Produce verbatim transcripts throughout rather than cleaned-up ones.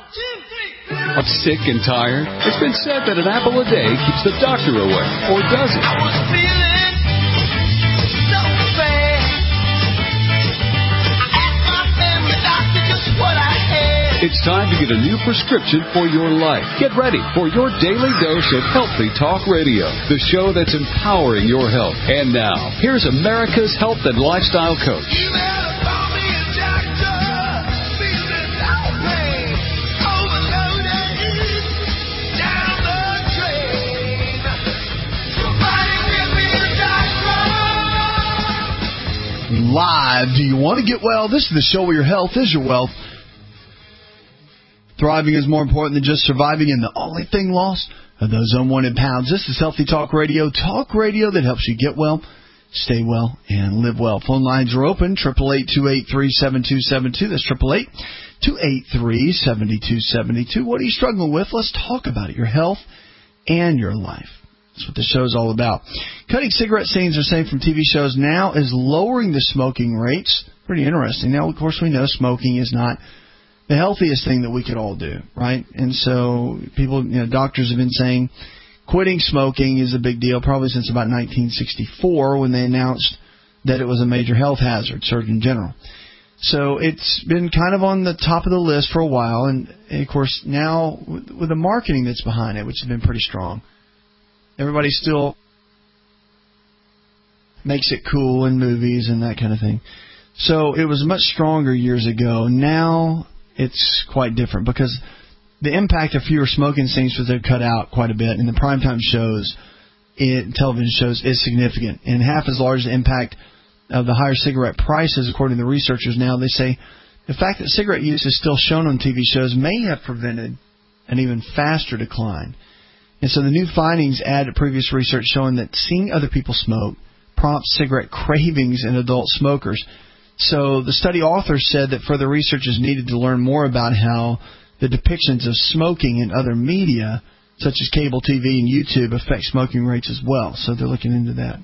I'm sick and tired? It's been said that an apple a day keeps the doctor away, or does it? I was feeling so bad. I asked my family doctor just what I had. It's time to get a new prescription for your life. Get ready for your daily dose of Healthy Talk Radio, the show that's empowering your health. And now, here's America's health and lifestyle coach. You better call me a doctor. Feeling no pain. Overloaded. Down the drain. Somebody give me a doctor. Live. Do you want to get well? This is the show where your health is your wealth. Thriving is more important than just surviving, and the only thing lost are those unwanted pounds. This is Healthy Talk Radio, talk radio that helps you get well, stay well, and live well. Phone lines are open, eight eight eight, two eight three, seven two seven two. That's eight eight eight, two eight three, seven two seven two. What are you struggling with? Let's talk about it, your health and your life. That's what the show is all about. Cutting cigarette stains are saved from T V shows now is lowering the smoking rates. Pretty interesting. Now, of course, we know smoking is not the healthiest thing that we could all do, right? And so people, you know, doctors have been saying quitting smoking is a big deal probably since about nineteen sixty-four when they announced that it was a major health hazard, Surgeon General. So it's been kind of on the top of the list for a while. And, of course, now with the marketing that's behind it, which has been pretty strong, everybody still makes it cool in movies and that kind of thing. So it was much stronger years ago. Now it's quite different because the impact of fewer smoking scenes was cut out quite a bit in the primetime shows, in television shows, is significant. And half as large the impact of the higher cigarette prices, according to the researchers now. They say the fact that cigarette use is still shown on T V shows may have prevented an even faster decline. And so the new findings add to previous research showing that seeing other people smoke prompts cigarette cravings in adult smokers. So the study authors said that further research is needed to learn more about how the depictions of smoking in other media, such as cable T V and YouTube, affect smoking rates as well. So they're looking into that.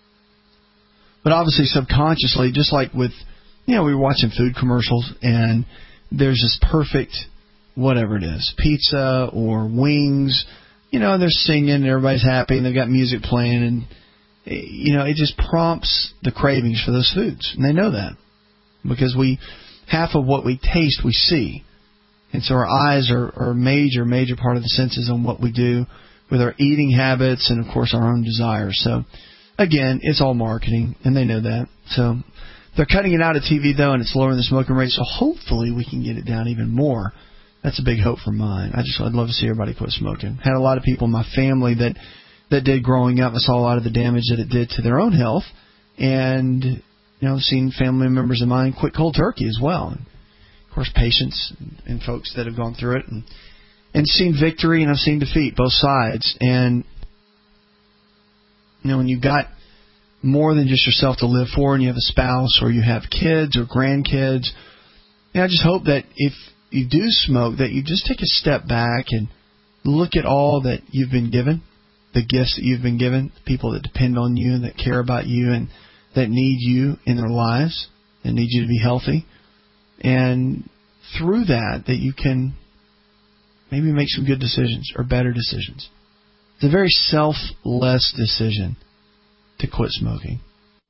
But obviously subconsciously, just like with, you know, we were watching food commercials and there's this perfect, whatever it is, pizza or wings, you know, and they're singing and everybody's happy and they've got music playing and, you know, it just prompts the cravings for those foods. And they know that because we, half of what we taste, we see. And so our eyes are, are a major, major part of the senses on what we do with our eating habits and, of course, our own desires. So, again, it's all marketing, and they know that. So they're cutting it out of T V, though, and it's lowering the smoking rate. So hopefully we can get it down even more. That's a big hope for mine. I just, I'd love to see everybody quit smoking. Had a lot of people in my family that that did growing up. I saw a lot of the damage that it did to their own health. And, you know, I've seen family members of mine quit cold turkey as well. And, of course, patients and, and folks that have gone through it. And, and seen victory and I've seen defeat, both sides. And, you know, when you've got more than just yourself to live for and you have a spouse or you have kids or grandkids, you know, I just hope that if you do smoke, that you just take a step back and look at all that you've been given. The gifts that you've been given, people that depend on you and that care about you and that need you in their lives and need you to be healthy. And through that, that you can maybe make some good decisions or better decisions. It's a very selfless decision to quit smoking.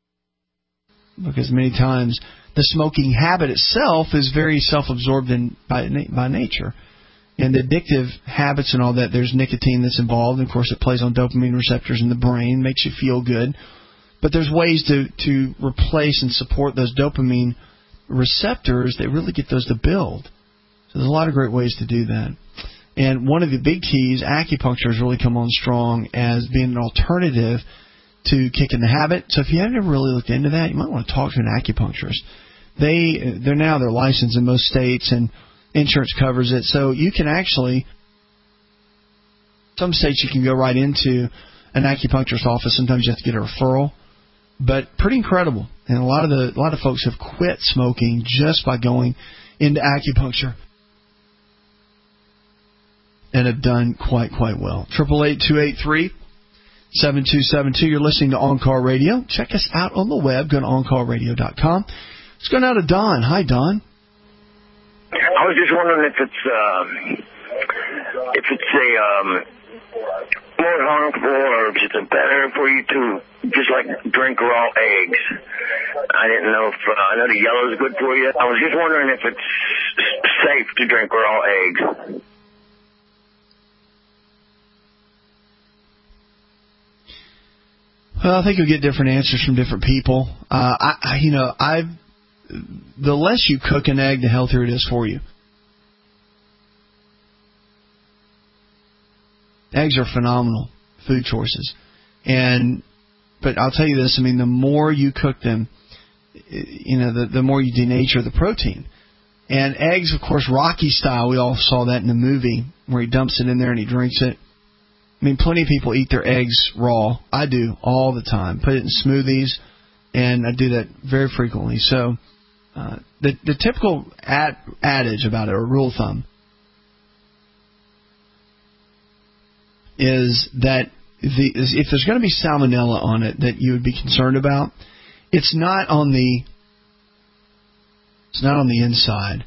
Because many times the smoking habit itself is very self-absorbed in, by, by nature. And the addictive habits and all that, there's nicotine that's involved. And of course, it plays on dopamine receptors in the brain, makes you feel good. But there's ways to, to replace and support those dopamine receptors that really get those to build. So there's a lot of great ways to do that. And one of the big keys, acupuncture has really come on strong as being an alternative to kicking the habit. So if you haven't ever really looked into that, you might want to talk to an acupuncturist. They, they're now, they're licensed in most states and insurance covers it. So you can actually, some states you can go right into an acupuncturist office. Sometimes you have to get a referral. But pretty incredible. And a lot of the a lot of folks have quit smoking just by going into acupuncture and have done quite, quite well. eight eight eight, two eight three, seven two seven two. You're listening to On Call Radio. Check us out on the web. Go to on call radio dot com. Let's go now to Don. Hi, Don. I was just wondering if it's um, if it's a um, more harmful or if it's better for you to just like drink raw eggs. I didn't know if uh, I know the yellow is good for you. I was just wondering if it's safe to drink raw eggs. Well, I think you'll get different answers from different people. Uh, I, I, you know, I've the less you cook an egg, the healthier it is for you. Eggs are phenomenal food choices, and but I'll tell you this: I mean, the more you cook them, you know, the the more you denature the protein. And eggs, of course, Rocky style. We all saw that in the movie where he dumps it in there and he drinks it. I mean, plenty of people eat their eggs raw. I do all the time. Put it in smoothies, and I do that very frequently. So uh, the the typical ad, adage about it, or rule of thumb, is that the, is if there's going to be salmonella on it that you would be concerned about, it's not on the it's not on the inside.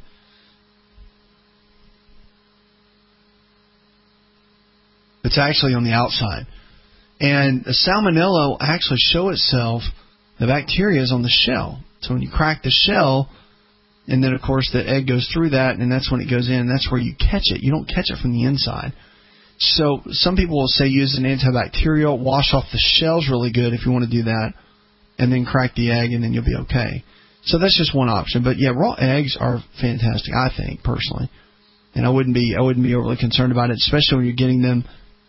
It's actually on the outside. And the salmonella will actually show itself, the bacteria is on the shell. So when you crack the shell, and then, of course, the egg goes through that, and that's when it goes in, and that's where you catch it. You don't catch it from the inside. So some people will say use an antibacterial, wash off the shells really good if you want to do that, and then crack the egg, and then you'll be okay. So that's just one option. But, yeah, raw eggs are fantastic, I think, personally. And I wouldn't be I wouldn't be overly concerned about it, especially when you're getting them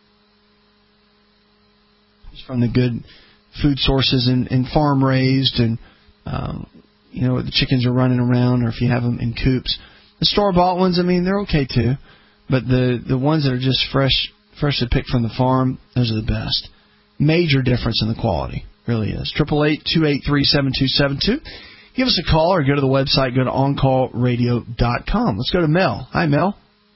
from the good food sources and, and farm raised, and um, you know, the chickens are running around, or if you have them in coops. The store bought ones, I mean, they're okay too, but the the ones that are just fresh, freshly picked from the farm, those are the best. Major difference in the quality, really is. Triple eight two eight three seven two seven two. Give us a call or go to the website. Go to on call radio dot com. Let's go to Mel. Hi, Mel.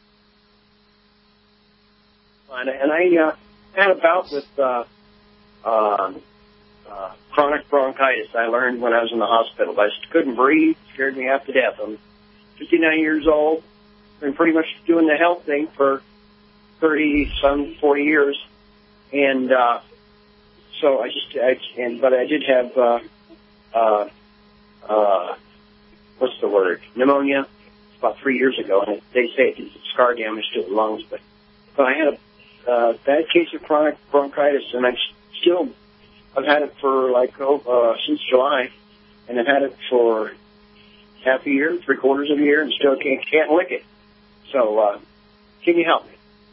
And I uh, had a bout with. Uh Uh, uh, chronic bronchitis. I learned when I was in the hospital. I just couldn't breathe. Scared me half to death. I'm fifty-nine years old. Been pretty much doing the health thing for thirty, some forty years, and uh, so I just. I, and but I did have uh, uh, uh, what's the word? Pneumonia. About three years ago, and they say it did scar damage to the lungs. But but I had a uh, bad case of chronic bronchitis, and I'm still, I've had it for like, oh, uh, since July, and I've had it for half a year, three quarters of a year, and still can't, can't lick it. So, uh, can you help me?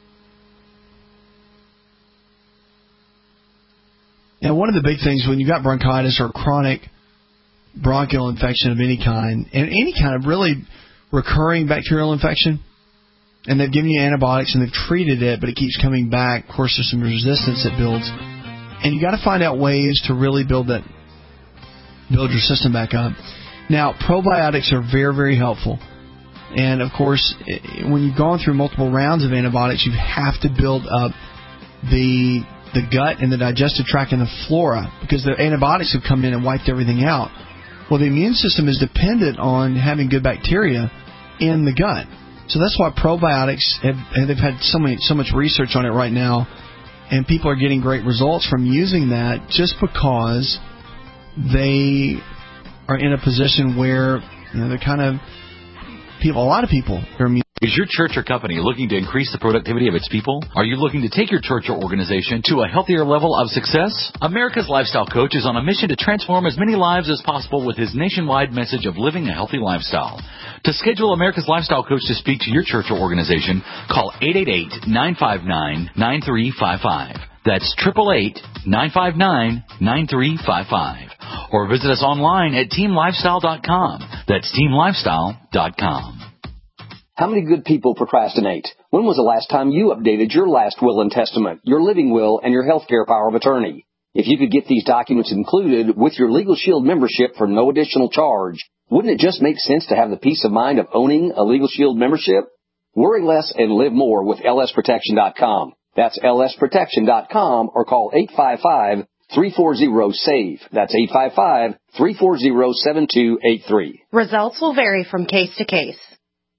Now, one of the big things when you got bronchitis or chronic bronchial infection of any kind, and any kind of really recurring bacterial infection, and they've given you antibiotics and they've treated it, but it keeps coming back, of course, there's some resistance that builds. And you got to find out ways to really build that, build your system back up. Now, probiotics are very, very helpful. And, of course, when you've gone through multiple rounds of antibiotics, you have to build up the the gut and the digestive tract and the flora, because the antibiotics have come in and wiped everything out. Well, the immune system is dependent on having good bacteria in the gut. So that's why probiotics, have, and they've had so many, so much research on it right now, and people are getting great results from using that just because they are in a position where, you know, they're kind of people. A lot of people are immune. Is your church or company looking to increase the productivity of its people? Are you looking to take your church or organization to a healthier level of success? America's Lifestyle Coach is on a mission to transform as many lives as possible with his nationwide message of living a healthy lifestyle. To schedule America's Lifestyle Coach to speak to your church or organization, call eight eight eight, nine five nine, nine three five five. That's eight eight eight, nine five nine, nine three five five. Or visit us online at team lifestyle dot com. That's team lifestyle dot com. How many good people procrastinate? When was the last time you updated your last will and testament, your living will, and your health care power of attorney? If you could get these documents included with your Legal Shield membership for no additional charge, wouldn't it just make sense to have the peace of mind of owning a Legal Shield membership? Worry less and live more with L S protection dot com. That's L S protection dot com, or call eight five five, three four zero, S A V E. That's eight five five, three four zero, seven two eight three. Results will vary from case to case.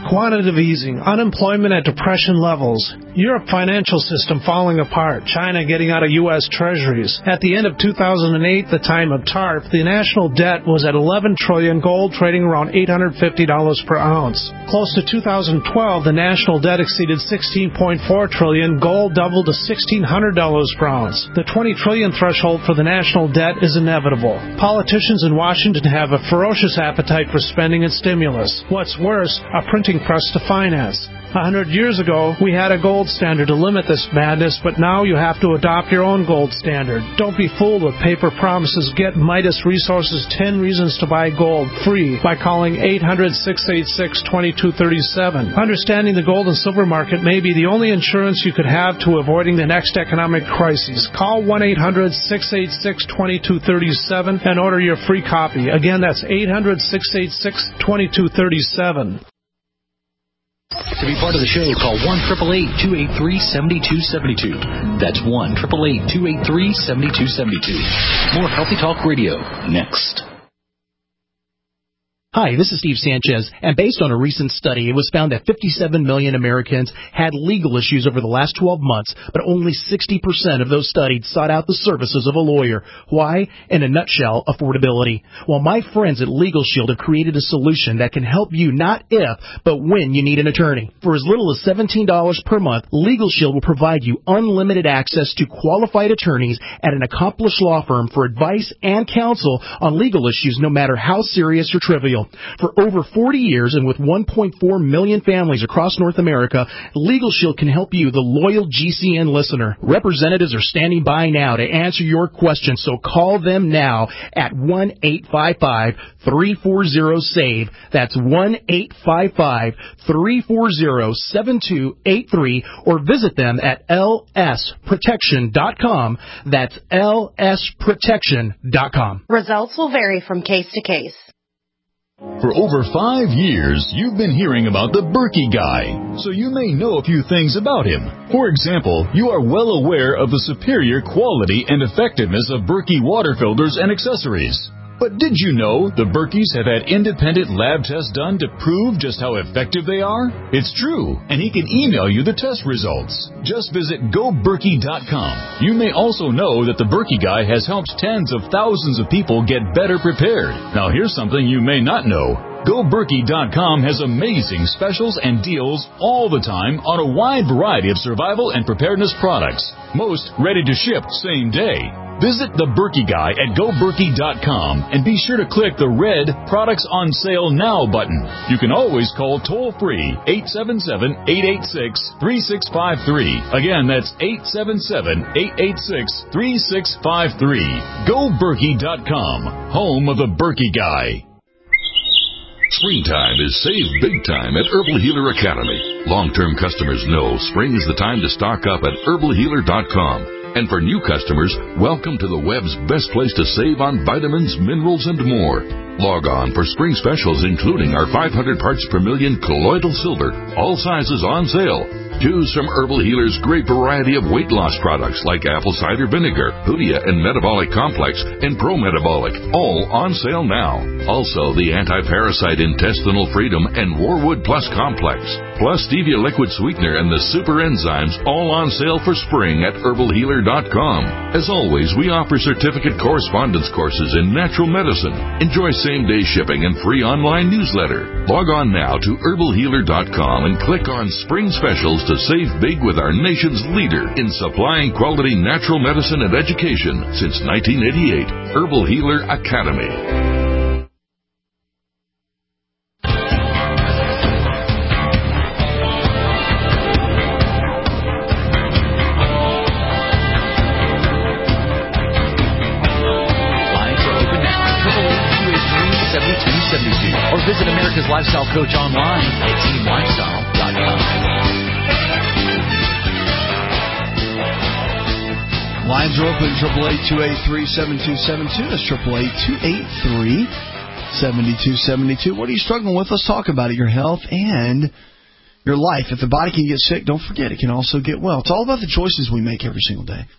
quantitative easing, unemployment at depression levels, Europe financial system falling apart, China getting out of U S Treasuries. At the end of two thousand eight, the time of TARP, the national debt was at eleven trillion dollars, gold trading around eight hundred fifty dollars per ounce. Close to two thousand twelve, the national debt exceeded sixteen point four trillion dollars, gold doubled to sixteen hundred dollars per ounce. The twenty trillion dollars threshold for the national debt is inevitable. Politicians in Washington have a ferocious appetite for spending and stimulus. What's worse, a printing press to finance. A hundred years ago, we had a gold standard to limit this madness, but now you have to adopt your own gold standard. Don't be fooled with paper promises. Get Midas Resources ten Reasons to Buy Gold free by calling eight hundred, six eight six, two two three seven. Understanding the gold and silver market may be the only insurance you could have to avoiding the next economic crisis. Call one eight hundred, six eight six, two two three seven and order your free copy. Again, that's eight hundred, six eight six, two two three seven. To be part of the show, call one eight eight eight, two eight three, seven two seven two. That's one eight eight eight, two eight three, seven two seven two. More Healthy Talk Radio next. Hi, this is Steve Sanchez, and based on a recent study, it was found that fifty-seven million Americans had legal issues over the last twelve months, but only sixty percent of those studied sought out the services of a lawyer. Why? In a nutshell, affordability. Well, my friends at Legal Shield have created a solution that can help you not if, but when you need an attorney. For as little as seventeen dollars per month, Legal Shield will provide you unlimited access to qualified attorneys at an accomplished law firm for advice and counsel on legal issues, no matter how serious or trivial. For over forty years and with one point four million families across North America, Legal Shield can help you, the loyal G C N listener. Representatives are standing by now to answer your questions, so call them now at one eight five five, three four zero, SAVE. That's one eight five five, three four zero, seven two eight three, or visit them at L S protection dot com. That's L S protection dot com. Results will vary from case to case. For over five years, you've been hearing about the Berkey Guy, so you may know a few things about him. For example, you are well aware of the superior quality and effectiveness of Berkey water filters and accessories. But did you know the Berkeys have had independent lab tests done to prove just how effective they are? It's true, and he can email you the test results. Just visit go berkey dot com. You may also know that the Berkey Guy has helped tens of thousands of people get better prepared. Now here's something you may not know. go berkey dot com has amazing specials and deals all the time on a wide variety of survival and preparedness products, most ready to ship same day. Visit the Berkey Guy at go berkey dot com and be sure to click the red Products on Sale Now button. You can always call toll-free eight seven seven, eight eight six, three six five three. Again, that's eight seven seven, eight eight six, three six five three. go berkey dot com, home of the Berkey Guy. Springtime is save big time at Herbal Healer Academy. Long-term customers know spring is the time to stock up at herbal healer dot com. And for new customers, welcome to the web's best place to save on vitamins, minerals, and more. Log on for spring specials, including our five hundred parts per million colloidal silver, all sizes on sale. Choose from Herbal Healer's great variety of weight loss products like apple cider vinegar, Hoodia and Metabolic Complex, and Pro Metabolic, all on sale now. Also, the Anti-Parasite Intestinal Freedom and Warwood Plus Complex, plus Stevia Liquid Sweetener and the Super Enzymes, all on sale for spring at herbal healer dot com. As always, we offer certificate correspondence courses in natural medicine. Enjoy same-day shipping and free online newsletter. Log on now to herbal healer dot com and click on Spring Specials to save big with our nation's leader in supplying quality natural medicine and education since nineteen eighty-eight, Herbal Healer Academy. Or visit America's Lifestyle Coach online at team lifestyle dot com. Lines are open, eight eight eight, two eight three, seven two seven two. That's eight eight eight, two eight three, seven two seven two. What are you struggling with? Let's talk about it. Your health and your life. If the body can get sick, don't forget, it can also get well. It's all about the choices we make every single day.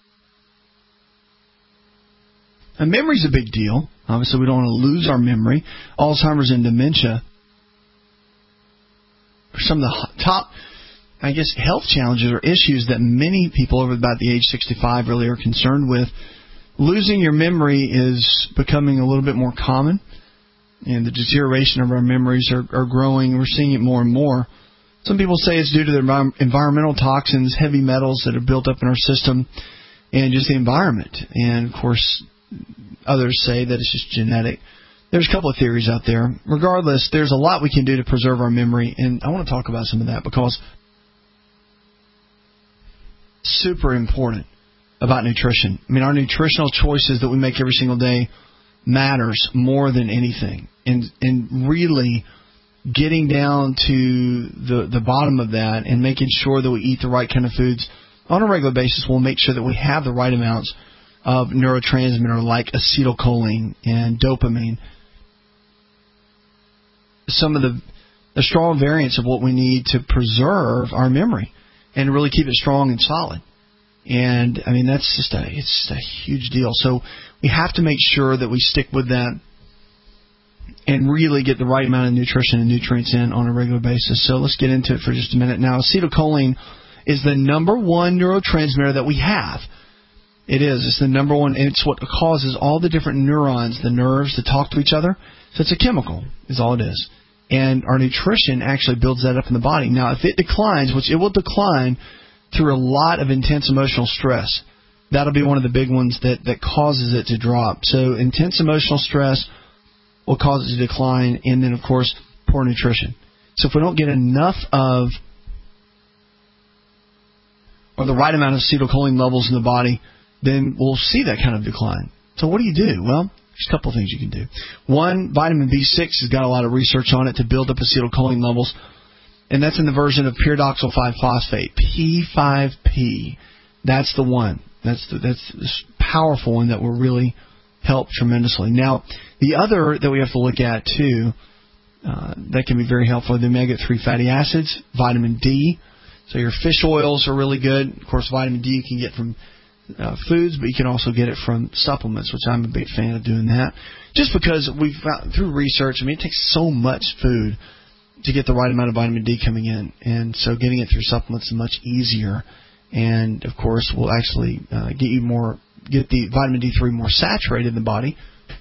And memory's a big deal. Obviously, we don't want to lose our memory. Alzheimer's and dementia some of the top, I guess, health challenges or issues that many people over about the age sixty-five really are concerned with. Losing your memory is becoming a little bit more common, and the deterioration of our memories are, are growing. We're seeing it more and more. Some people say it's due to the environmental toxins, heavy metals that are built up in our system, and just the environment. And, of course, others say that it's just genetic. There's a couple of theories out there. Regardless, there's a lot we can do to preserve our memory, and I want to talk about some of that because it's super important about nutrition. I mean, our nutritional choices that we make every single day matters more than anything. And and really getting down to the, the bottom of that and making sure that we eat the right kind of foods on a regular basis will make sure that we have the right amounts of neurotransmitter like acetylcholine and dopamine. Some of the, the strong variants of what we need to preserve our memory and really keep it strong and solid. And, I mean, that's just a, it's just a huge deal. So we have to make sure that we stick with that and really get the right amount of nutrition and nutrients in on a regular basis. So let's get into it for just a minute. Now, acetylcholine is the number one neurotransmitter that we have. It is. It's the number one. It's what causes all the different neurons, the nerves, to talk to each other. So it's a chemical is all it is. And our nutrition actually builds that up in the body. Now, if it declines, which it will decline through a lot of intense emotional stress, that'll be one of the big ones that, that causes it to drop. So intense emotional stress will cause it to decline. And then, of course, poor nutrition. So if we don't get enough of or the right amount of acetylcholine levels in the body, then we'll see that kind of decline. So what do you do? Well, there's a couple of things you can do. One, vitamin B six has got a lot of research on it to build up acetylcholine levels, and that's in the version of pyridoxal five phosphate, P five P. That's the one. That's the, that's this powerful one that will really help tremendously. Now, the other that we have to look at, too, uh, that can be very helpful, the omega three fatty acids, vitamin D. So your fish oils are really good. Of course, vitamin D you can get from Uh, foods, but you can also get it from supplements, which I'm a big fan of doing that. Just because we've found through research, I mean, it takes so much food to get the right amount of vitamin D coming in, and so getting it through supplements is much easier. And of course, will actually uh, get you more, get the vitamin D three more saturated in the body,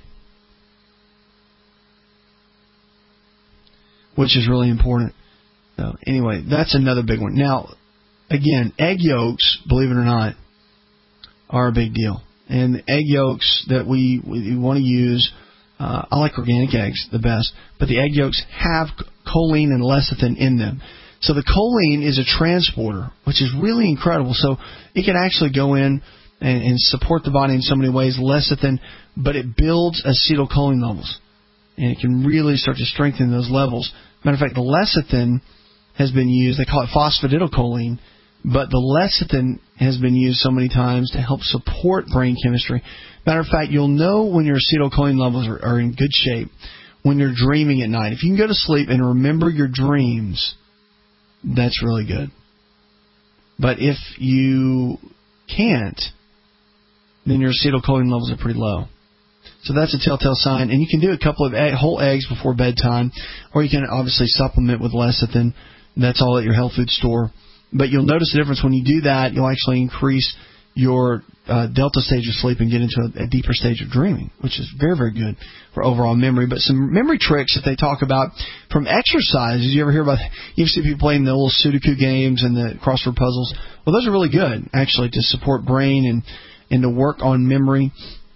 which is really important. So anyway, that's another big one. Now, again, egg yolks, believe it or not, are a big deal. And the egg yolks that we, we want to use, uh, I like organic eggs the best, but the egg yolks have choline and lecithin in them. So the choline is a transporter, which is really incredible. So it can actually go in and, and support the body in so many ways, lecithin, but it builds acetylcholine levels. And it can really start to strengthen those levels. Matter of fact, the lecithin has been used, they call it phosphatidylcholine, but the lecithin has been used so many times to help support brain chemistry. Matter of fact, you'll know when your acetylcholine levels are, are in good shape when you're dreaming at night. If you can go to sleep and remember your dreams, that's really good. But if you can't, then your acetylcholine levels are pretty low. So that's a telltale sign. And you can do a couple of egg, whole eggs before bedtime, or you can obviously supplement with lecithin. That's all at your health food store. But you'll notice the difference when you do that. You'll actually increase your uh, delta stage of sleep and get into a, a deeper stage of dreaming, which is very, very good for overall memory. But some memory tricks that they talk about from exercise. Did you ever hear about, you see people playing the little Sudoku games and the crossword puzzles? Well, those are really good, actually, to support brain and, and to work on memory.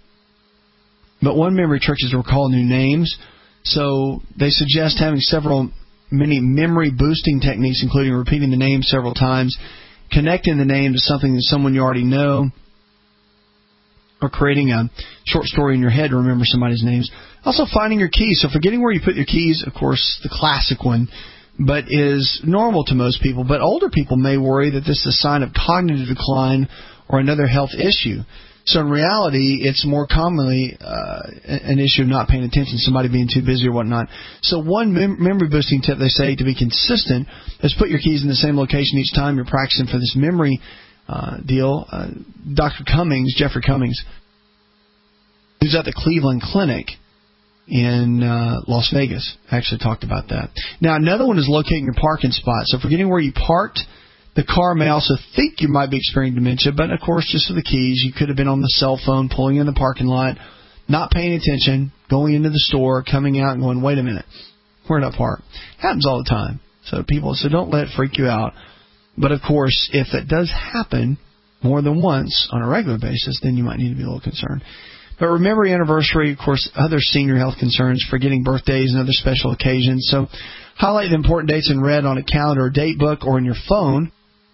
But one memory trick is to recall new names. So they suggest having several many memory boosting techniques, including repeating the name several times, connecting the name to something that someone you already know, or creating a short story in your head to remember somebody's names. Also, finding your keys. So forgetting where you put your keys, of course, the classic one, but is normal to most people. But older people may worry that this is a sign of cognitive decline or another health issue. So in reality, it's more commonly uh, an issue of not paying attention, somebody being too busy or whatnot. So one mem- memory boosting tip they say to be consistent is put your keys in the same location each time you're practicing for this memory uh, deal. Uh, Doctor Cummings, Jeffrey Cummings, who's at the Cleveland Clinic, in uh, Las Vegas. I actually talked about that. Now, another one is locating your parking spot. So forgetting where you parked, the car may also think you might be experiencing dementia, but, of course, just with the keys, you could have been on the cell phone, pulling in the parking lot, not paying attention, going into the store, coming out and going, wait a minute, where did I park? Happens all the time. So people, so don't let it freak you out. But, of course, if it does happen more than once on a regular basis, then you might need to be a little concerned. But remember your anniversary, of course, other senior health concerns, forgetting birthdays and other special occasions. So highlight the important dates in red on a calendar or date book or in your phone.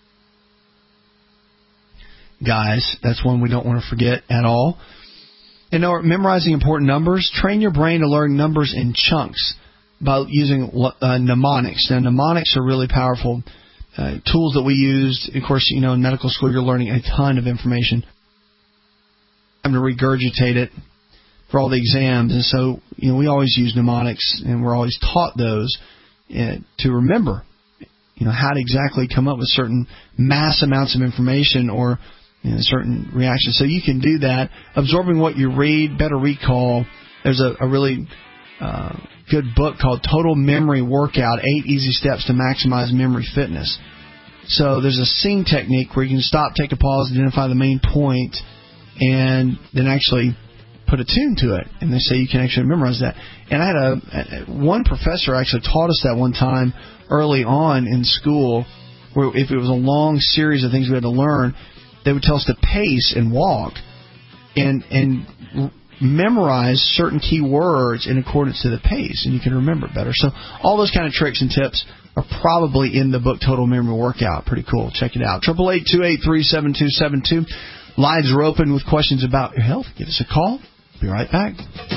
Guys, that's one we don't want to forget at all. And now, memorizing important numbers. Train your brain to learn numbers in chunks by using uh, mnemonics. Now, mnemonics are really powerful uh, tools that we use. Of course, you know, in medical school, you're learning a ton of information. I'm going to regurgitate it for all the exams. And so, you know, we always use mnemonics, and we're always taught those uh, to remember, you know, how to exactly come up with certain mass amounts of information or you know, certain reactions. So you can do that. Absorbing what you read, better recall. There's a, a really uh, good book called Total Memory Workout, Eight Easy Steps to Maximize Memory Fitness. So there's a scene technique where you can stop, take a pause, identify the main point, and then actually put a tune to it. And they say you can actually memorize that. And I had a, a one professor actually taught us that one time early on in school, where if it was a long series of things we had to learn, they would tell us to pace and walk and and r- memorize certain key words in accordance to the pace, and you can remember it better. So all those kind of tricks and tips are probably in the book Total Memory Workout. Pretty cool. Check it out. eight eight eight, two eight three, seven two seven two. Lines are open with questions about your health. Give us a call. Be right back.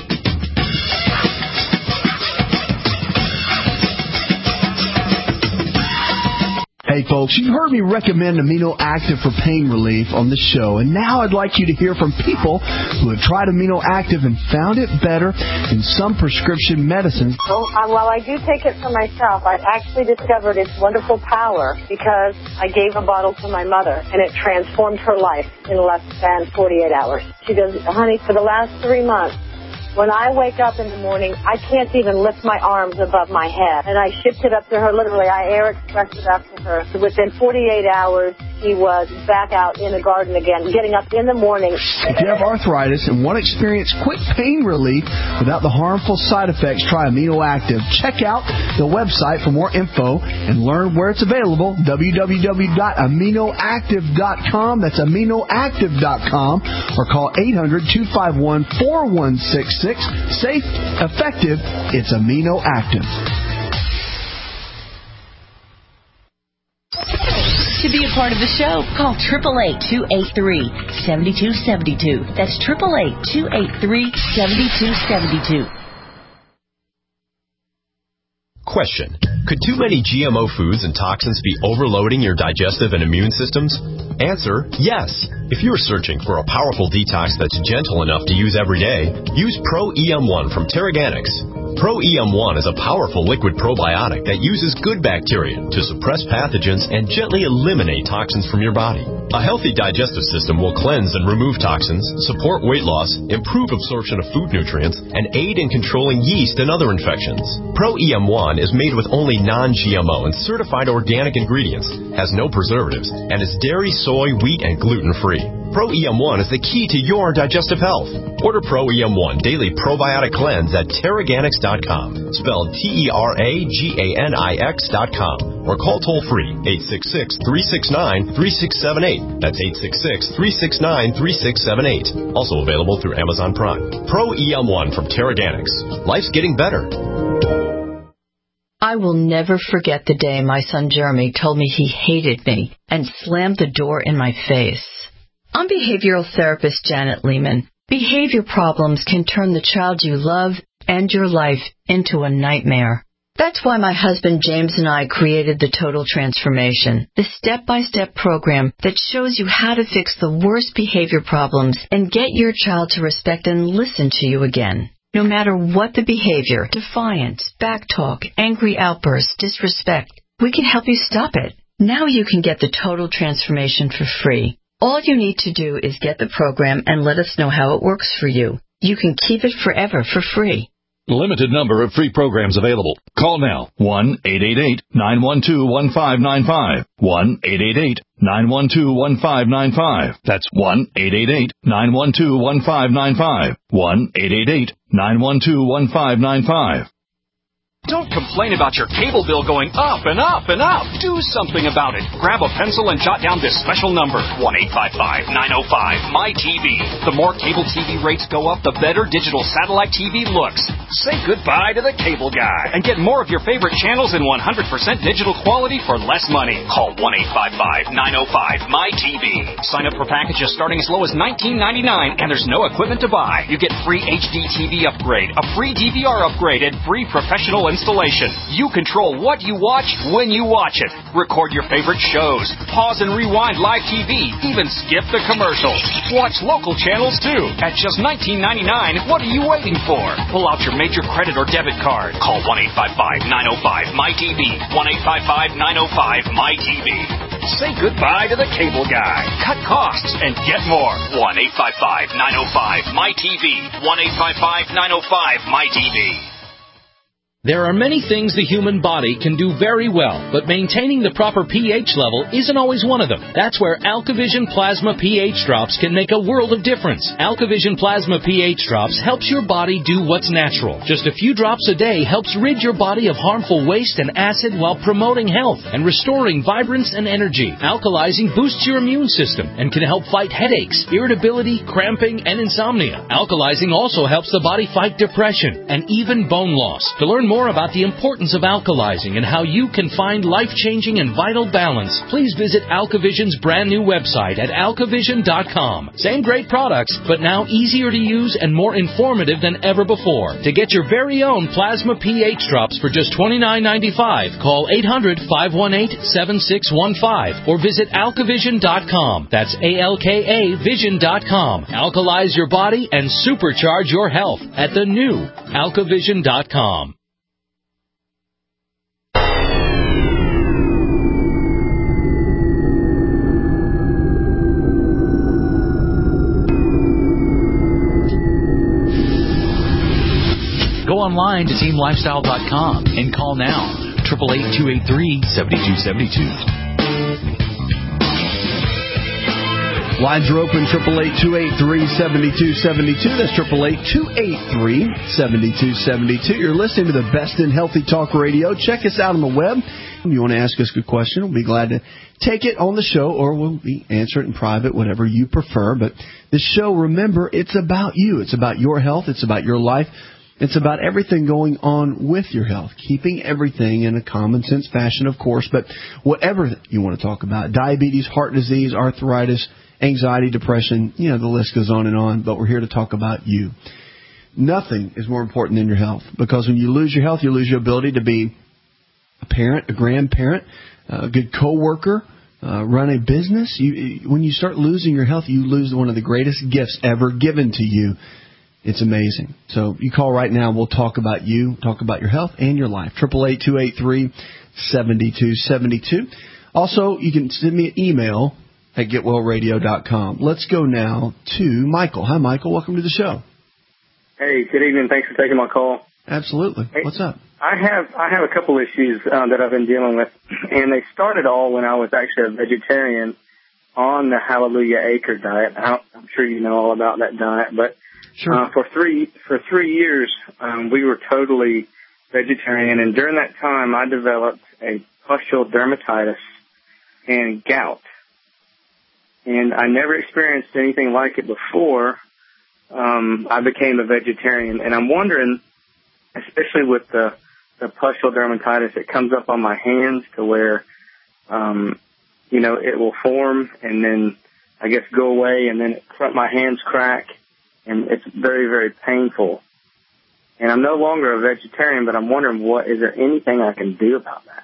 Hey folks, you've heard me recommend Amino Active for pain relief on the show, and now I'd like you to hear from people who have tried Amino Active and found it better than some prescription medicines. Well, uh, while I do take it for myself, I've actually discovered its wonderful power because I gave a bottle to my mother, and it transformed her life in less than forty-eight hours. She goes, honey, for the last three months, when I wake up in the morning, I can't even lift my arms above my head. And I shipped it up to her, literally. I air expressed it up to her. So within forty-eight hours, she was back out in the garden again, getting up in the morning. If you have arthritis and want to experience quick pain relief without the harmful side effects, try Amino Active. Check out the website for more info and learn where it's available, w w w dot amino active dot com. That's amino active dot com. Or call eight hundred, two five one, four one six six. Safe, effective, it's Amino Active. To be a part of the show, call eight eight eight, two eight three, seven two seven two. That's eight eight eight, two eight three, seven two seven two. Question. Could too many G M O foods and toxins be overloading your digestive and immune systems? Answer, yes. If you're searching for a powerful detox that's gentle enough to use every day, use Pro E M one from Teraganix. Pro E M one is a powerful liquid probiotic that uses good bacteria to suppress pathogens and gently eliminate toxins from your body. A healthy digestive system will cleanse and remove toxins, support weight loss, improve absorption of food nutrients, and aid in controlling yeast and other infections. Pro E M one is made with only non-G M O and certified organic ingredients, has no preservatives, and is dairy, soy, wheat, and gluten-free. Pro E M one is the key to your digestive health. Order Pro E M one Daily Probiotic Cleanse at Teraganix dot com, spelled T E R A G A N I X dot com, or call toll-free eight six six, three six nine, three six seven eight. That's eight six six, three six nine, three six seven eight. Also available through Amazon Prime. Pro E M one from Teraganix. Life's getting better. I will never forget the day my son Jeremy told me he hated me and slammed the door in my face. I'm behavioral therapist Janet Lehman. Behavior problems can turn the child you love and your life into a nightmare. That's why my husband James and I created the Total Transformation, the step-by-step program that shows you how to fix the worst behavior problems and get your child to respect and listen to you again. No matter what the behavior, defiance, backtalk, angry outbursts, disrespect, we can help you stop it. Now you can get the Total Transformation for free. All you need to do is get the program and let us know how it works for you. You can keep it forever for free. Limited number of free programs available. Call now. one eight eight eight, nine one two, one five nine five. one eight eight eight, nine one two, one five nine five. That's one eight eight eight, nine one two, one five nine five. one eight eight eight, nine one two, one five nine five. Don't complain about your cable bill going up and up and up. Do something about it. Grab a pencil and jot down this special number, one eight five five, nine oh five, M Y T V. The more cable T V rates go up, the better digital satellite T V looks. Say goodbye to the cable guy and get more of your favorite channels in one hundred percent digital quality for less money. Call one eight five five, nine oh five, M Y T V. Sign up for packages starting as low as nineteen ninety-nine, and there's no equipment to buy. You get free H D T V upgrade, a free D V R upgrade, and free professional installation. You control what you watch when you watch it. Record your favorite shows. Pause and rewind live T V. Even skip the commercials. Watch local channels too. At just nineteen ninety-nine, what are you waiting for? Pull out your major credit or debit card. Call one eight five five, nine oh five, M Y T V. one eight five five, nine oh five, M Y T V. Say goodbye to the cable guy. Cut costs and get more. one eight five five, nine oh five, M Y T V. one eight five five, nine oh five, M Y T V. There are many things the human body can do very well, but maintaining the proper pH level isn't always one of them. That's where AlkaVision Plasma pH Drops can make a world of difference. AlkaVision Plasma pH Drops helps your body do what's natural. Just a few drops a day helps rid your body of harmful waste and acid while promoting health and restoring vibrance and energy. Alkalizing boosts your immune system and can help fight headaches, irritability, cramping, and insomnia. Alkalizing also helps the body fight depression and even bone loss. To learn more more about the importance of alkalizing and how you can find life-changing and vital balance, please visit AlkaVision's brand new website at alkavision dot com. Same great products, but now easier to use and more informative than ever before. To get your very own Plasma pH Drops for just twenty-nine ninety-five, call eight hundred, five one eight, seven six one five or visit alkavision dot com. That's A L K A vision dot com. Alkalize your body and supercharge your health at the new alkavision dot com. Go online to team lifestyle dot com and call now, eight eight eight, two eight three, seven two seven two. Lines are open, eight eight eight, two eight three, seven two seven two. That's eight eight eight, two eight three, seven two seven two. You're listening to the best in Healthy Talk Radio. Check us out on the web. If you want to ask us a good question, we'll be glad to take it on the show, or we'll be answer it in private, whatever you prefer. But this show, remember, it's about you. It's about your health. It's about your life. It's about everything going on with your health, keeping everything in a common sense fashion, of course, but whatever you want to talk about, diabetes, heart disease, arthritis, anxiety, depression, you know, the list goes on and on, but we're here to talk about you. Nothing is more important than your health, because when you lose your health, you lose your ability to be a parent, a grandparent, a good coworker, uh, run a business. You, when you start losing your health, you lose one of the greatest gifts ever given to you. It's amazing. So you call right now. We'll talk about you, talk about your health and your life. eight eight eight, two eight three, seven two seven two. Also, you can send me an email at get well radio dot com. Let's go now to Michael. Hi, Michael. Welcome to the show. Hey, good evening. Thanks for taking my call. Absolutely. Hey, what's up? I have I have a couple issues uh, that I've been dealing with, and they started all when I was actually a vegetarian on the Hallelujah Acre diet. I I'm sure you know all about that diet, but Sure. Uh, for three for three years, um, we were totally vegetarian, and during that time, I developed a pustule dermatitis and gout, and I never experienced anything like it before. Um, I became a vegetarian, and I'm wondering, especially with the the pustule dermatitis, it comes up on my hands to where, um, you know, it will form and then I guess go away, and then it, my hands crack. And it's very, very painful. And I'm no longer a vegetarian, but I'm wondering, what is there anything I can do about that?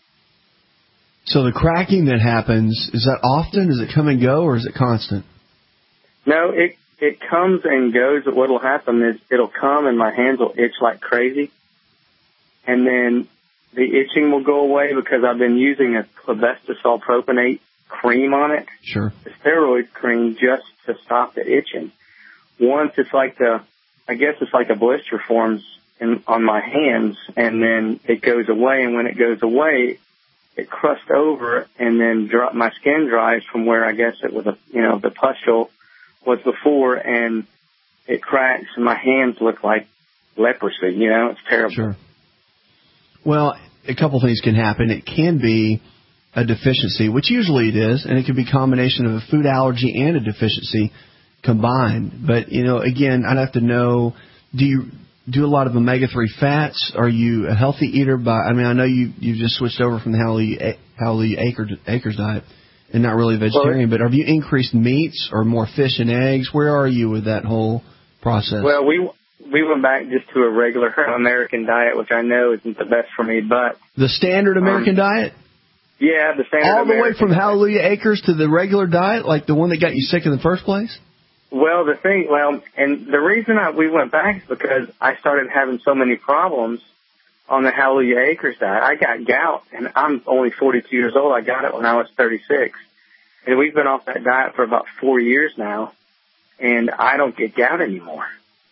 So the cracking that happens, is that often? Does it come and go, or is it constant? No, it it comes and goes. But what will happen is it'll come and my hands will itch like crazy. And then the itching will go away because I've been using a clobetasol propionate cream on it. Sure. The steroid cream just to stop the itching. Once it's like the, I guess it's like a blister forms in, on my hands, and then it goes away. And when it goes away, it crust over, and then dry, my skin dries from where I guess it was a you know the pustule was before, and it cracks, and my hands look like leprosy. You know, it's terrible. Sure. Well, a couple things can happen. It can be a deficiency, which usually it is, and it can be a combination of a food allergy and a deficiency combined. But, you know, again, I'd have to know, do you do a lot of omega three fats? Are you a healthy eater? By I mean, I know you, you've just switched over from the Hallelujah, Hallelujah Acre, Acres diet and not really a vegetarian, well, but have you increased meats or more fish and eggs? Where are you with that whole process? Well, we we went back just to a regular American diet, which I know isn't the best for me, but... The standard American um, diet? Yeah, the standard All the American way from diet. Hallelujah Acres to the regular diet, like the one that got you sick in the first place? Well, the thing, well, and the reason I, we went back is because I started having so many problems on the Hallelujah Acres diet. I got gout, and I'm only forty-two years old. I got it when I was thirty-six. And we've been off that diet for about four years now, and I don't get gout anymore.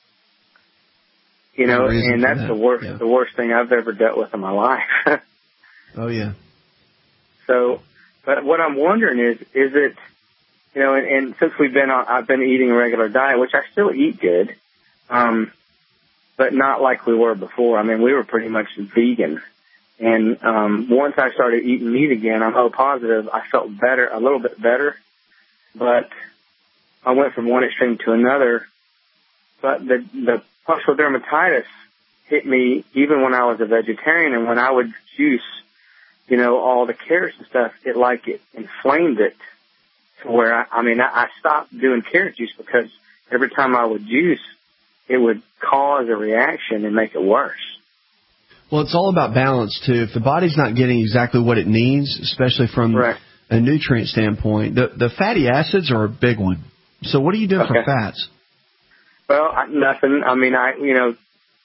You know, and that's that. the worst, yeah. the worst thing I've ever dealt with in my life. Oh, yeah. So, but what I'm wondering is, is it, you know, and, and since we've been on, I've been eating a regular diet, which I still eat good, um, but not like we were before. I mean, we were pretty much vegan. And um, once I started eating meat again, I'm O positive, I felt better, a little bit better. But I went from one extreme to another. But the, the pustular dermatitis hit me even when I was a vegetarian, and when I would juice, you know, all the carrots and stuff, it like it inflamed it to where, I, I mean, I, I stopped doing carrot juice because every time I would juice, it would cause a reaction and make it worse. Well, it's all about balance, too. If the body's not getting exactly what it needs, especially from right. a nutrient standpoint, the, the fatty acids are a big one. So what are you doing okay. for fats? Well, I, nothing. I mean, I, you know,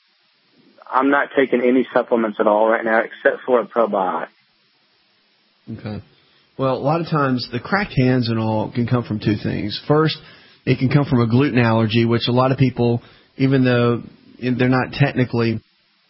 I'm not taking any supplements at all right now except for a probiotic. Okay. Well, a lot of times the cracked hands and all can come from two things. First, it can come from a gluten allergy, which a lot of people, even though they're not technically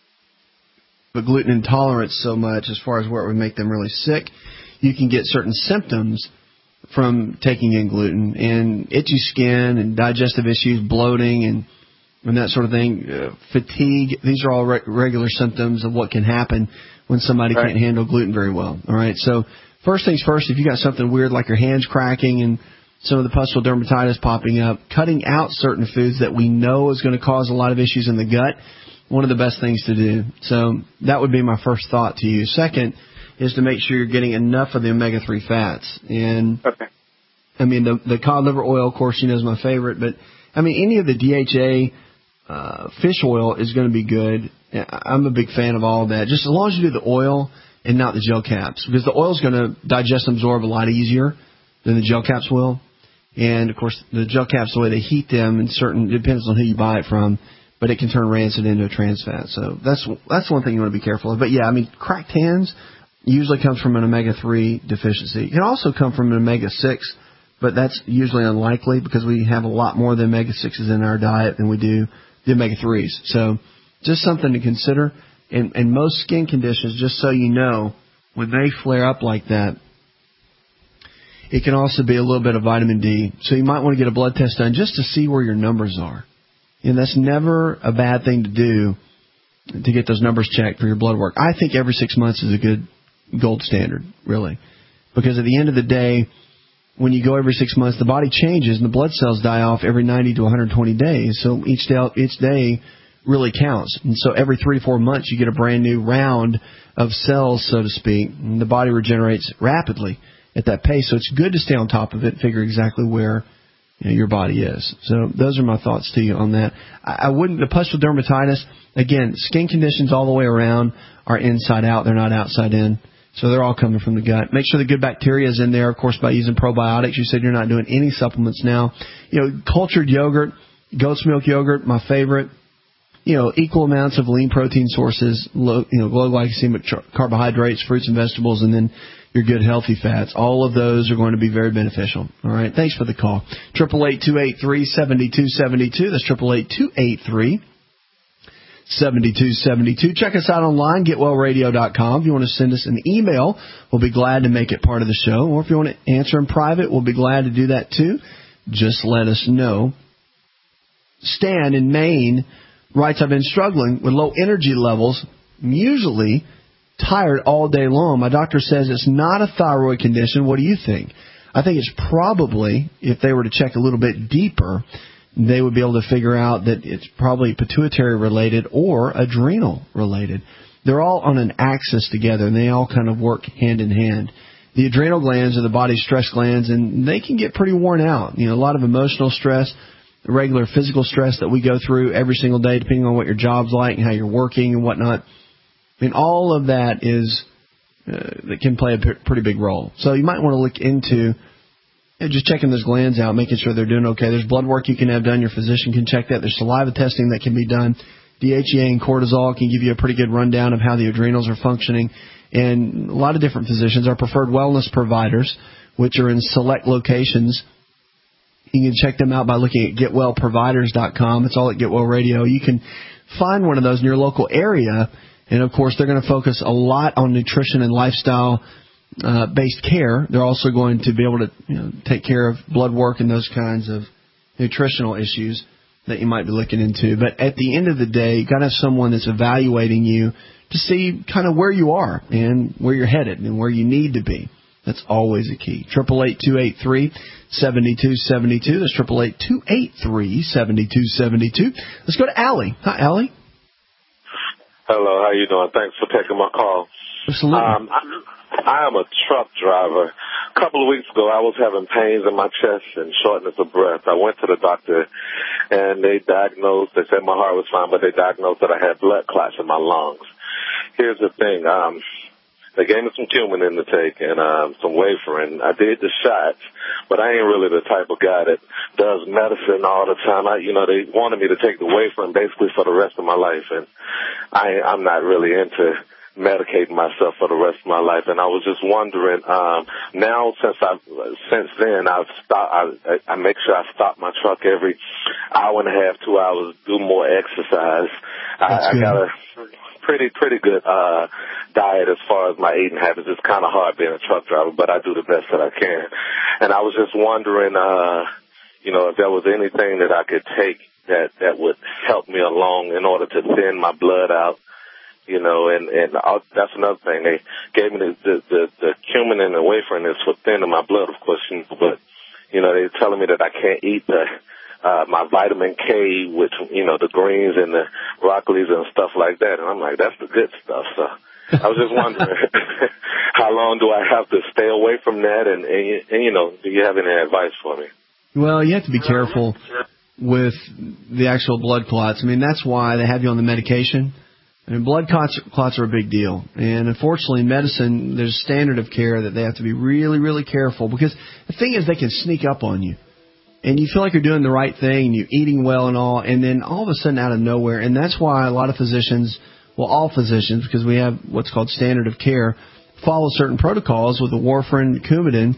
a gluten intolerance so much as far as where it would make them really sick, you can get certain symptoms from taking in gluten, and itchy skin and digestive issues, bloating and, and that sort of thing, uh, fatigue. These are all re- regular symptoms of what can happen when somebody right. can't handle gluten very well. All right, so first things first, if you got something weird like your hands cracking and some of the pustular dermatitis popping up, cutting out certain foods that we know is going to cause a lot of issues in the gut, one of the best things to do. So that would be my first thought to you. Second is to make sure you're getting enough of the omega three fats. And okay. I mean, the, the cod liver oil, of course, you know, is my favorite. But, I mean, any of the D H A uh, fish oil is going to be good. I'm a big fan of all of that, just as long as you do the oil and not the gel caps, because the oil is going to digest and absorb a lot easier than the gel caps will. And, of course, the gel caps, the way they heat them, and certain, it depends on who you buy it from, but it can turn rancid into a trans fat. So that's that's one thing you want to be careful of. But, yeah, I mean, cracked hands usually comes from an omega three deficiency. It can also come from an omega six, but that's usually unlikely because we have a lot more of the omega sixes in our diet than we do the omega threes. So just something to consider. And, and most skin conditions, just so you know, when they flare up like that, it can also be a little bit of vitamin D. So you might want to get a blood test done just to see where your numbers are. And that's never a bad thing to do, to get those numbers checked for your blood work. I think every six months is a good gold standard, really. Because at the end of the day, when you go every six months, the body changes and the blood cells die off every ninety to one hundred twenty days. So each day, each day really counts. And so every three to four months, you get a brand new round of cells, so to speak. And the body regenerates rapidly at that pace. So it's good to stay on top of it and figure exactly where, you know, your body is. So those are my thoughts to you on that. I, I wouldn't, the pustular dermatitis, again, skin conditions all the way around are inside out. They're not outside in. So they're all coming from the gut. Make sure the good bacteria is in there, of course, by using probiotics. You said you're not doing any supplements now. You know, cultured yogurt, goat's milk yogurt, my favorite. You know, equal amounts of lean protein sources, low, you know, low glycemic carbohydrates, fruits and vegetables, and then your good healthy fats. All of those are going to be very beneficial. All right. Thanks for the call. Triple eight two eight three seventy two seventy two. That's triple eight two eight three seven two seven two. Check us out online, get well radio dot com. If you want to send us an email, we'll be glad to make it part of the show. Or if you want to answer in private, we'll be glad to do that too. Just let us know. Stan in Maine writes, I've been struggling with low energy levels, usually tired all day long. My doctor says it's not a thyroid condition. What do you think? I think it's probably, if they were to check a little bit deeper, they would be able to figure out that it's probably pituitary related or adrenal related. They're all on an axis together, and they all kind of work hand in hand. The adrenal glands are the body's stress glands, and they can get pretty worn out. You know, a lot of emotional stress, regular physical stress that we go through every single day, depending on what your job's like and how you're working and whatnot. I mean, all of that is uh, that can play a p- pretty big role. So you might want to look into uh, just checking those glands out, making sure they're doing okay. There's blood work you can have done. Your physician can check that. There's saliva testing that can be done. D H E A and cortisol can give you a pretty good rundown of how the adrenals are functioning. And a lot of different physicians are preferred wellness providers, which are in select locations. You can check them out by looking at get well providers dot com. It's all at Get Well Radio. You can find one of those in your local area. And, of course, they're going to focus a lot on nutrition and lifestyle-based uh, care. They're also going to be able to you know, take care of blood work and those kinds of nutritional issues that you might be looking into. But at the end of the day, you've got to have someone that's evaluating you to see kind of where you are and where you're headed and where you need to be. That's always a key. eight eight eight, two eight three, seven two seven two. That's eight eight eight, two eight three, seven two seven two. Let's go to Allie. Hi, Allie. Hello, how you doing? Thanks for taking my call. Absolutely. Um, I, I am a truck driver. A couple of weeks ago, I was having pains in my chest and shortness of breath. I went to the doctor, and they diagnosed, they said my heart was fine, but they diagnosed that I had blood clots in my lungs. Here's the thing. Um, they gave me some Coumadin to take and um, some Warfarin. I did the shots, but I ain't really the type of guy that does medicine all the time. I, you know, they wanted me to take the Warfarin basically for the rest of my life, and I, I'm not really into medicating myself for the rest of my life. And I was just wondering, um, now since I, since then, I've stopped, I, I make sure I stop my truck every hour and a half, two hours, do more exercise. I, I got a pretty, pretty good, uh, diet as far as my eating habits. It's kind of hard being a truck driver, but I do the best that I can. And I was just wondering, uh, you know, if there was anything that I could take that, that would help me along in order to thin my blood out, you know, and, and I'll, that's another thing. They gave me the, the, the, the Coumadin and Warfarin is for thinning my blood, of course, but, you know, they're telling me that I can't eat the, uh, my vitamin K with, you know, the greens and the broccolis and stuff like that. And I'm like, that's the good stuff. So I was just wondering, how long do I have to stay away from that? And, and, and, you know, do you have any advice for me? Well, you have to be careful with the actual blood clots. I mean, that's why they have you on the medication. I mean, blood clots, clots are a big deal. And unfortunately, in medicine, there's a standard of care that they have to be really, really careful. Because the thing is, they can sneak up on you. And you feel like you're doing the right thing, and you're eating well and all, and then all of a sudden out of nowhere. And that's why a lot of physicians, well, all physicians, because we have what's called standard of care, follow certain protocols with the Warfarin, Coumadin,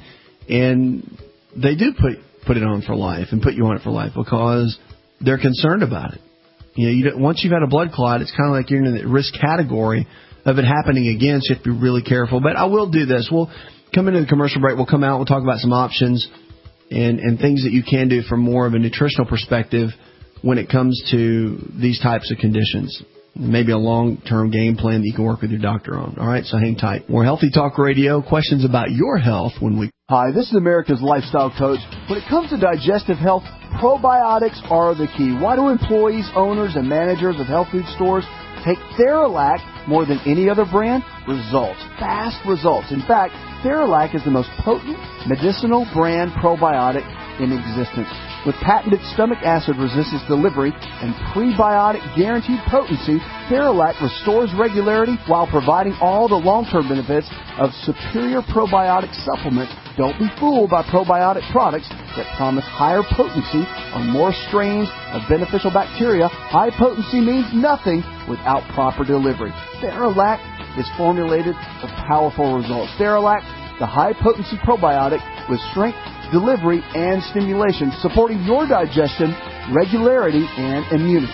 and they do put put it on for life and put you on it for life because they're concerned about it. You know, you don't, once you've had a blood clot, it's kind of like you're in the risk category of it happening again, so you have to be really careful. But I will do this. We'll come into the commercial break. We'll come out. We'll talk about some options and, and things that you can do from more of a nutritional perspective when it comes to these types of conditions. Maybe a long-term game plan that you can work with your doctor on. All right, so hang tight. More Healthy Talk Radio, questions about your health when we... Hi, this is America's Lifestyle Coach. When it comes to digestive health, probiotics are the key. Why do employees, owners, and managers of health food stores take Theralac more than any other brand? Results. Fast results. In fact, Theralac is the most potent medicinal brand probiotic in existence. With patented stomach acid resistance delivery and prebiotic guaranteed potency, Theralac restores regularity while providing all the long-term benefits of superior probiotic supplements. Don't be fooled by probiotic products that promise higher potency on more strains of beneficial bacteria. High potency means nothing without proper delivery. Theralac is formulated for powerful results. Theralac, the high-potency probiotic with strength, delivery, and stimulation, supporting your digestion, regularity, and immunity.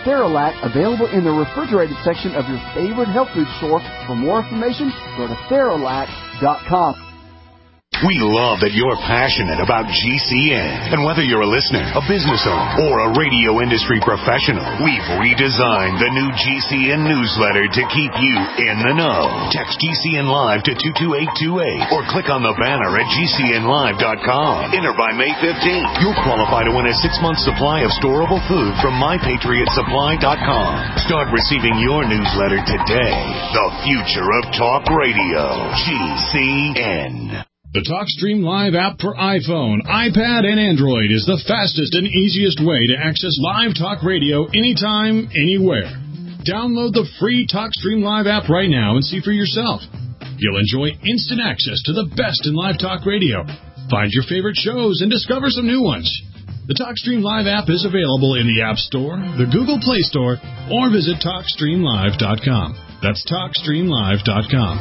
Theralac, available in the refrigerated section of your favorite health food store. For more information, go to Theralac dot com. We love that you're passionate about G C N. And whether you're a listener, a business owner, or a radio industry professional, we've redesigned the new G C N newsletter to keep you in the know. Text G C N Live to two two eight two eight or click on the banner at G C N live dot com. Enter by May fifteenth. You'll qualify to win a six-month supply of storable food from my patriot supply dot com. Start receiving your newsletter today. The future of talk radio. G C N. The TalkStream Live app for iPhone, iPad, and Android is the fastest and easiest way to access live talk radio anytime, anywhere. Download the free TalkStream Live app right now and see for yourself. You'll enjoy instant access to the best in live talk radio. Find your favorite shows and discover some new ones. The TalkStream Live app is available in the App Store, the Google Play Store, or visit talk stream live dot com. That's talk stream live dot com.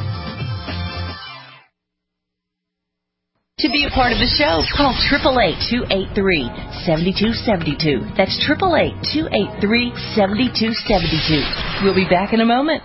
To be a part of the show, call eight eight eight, two eight three, seven two seven two. That's eight eight eight, two eight three, seven two seven two. We'll be back in a moment.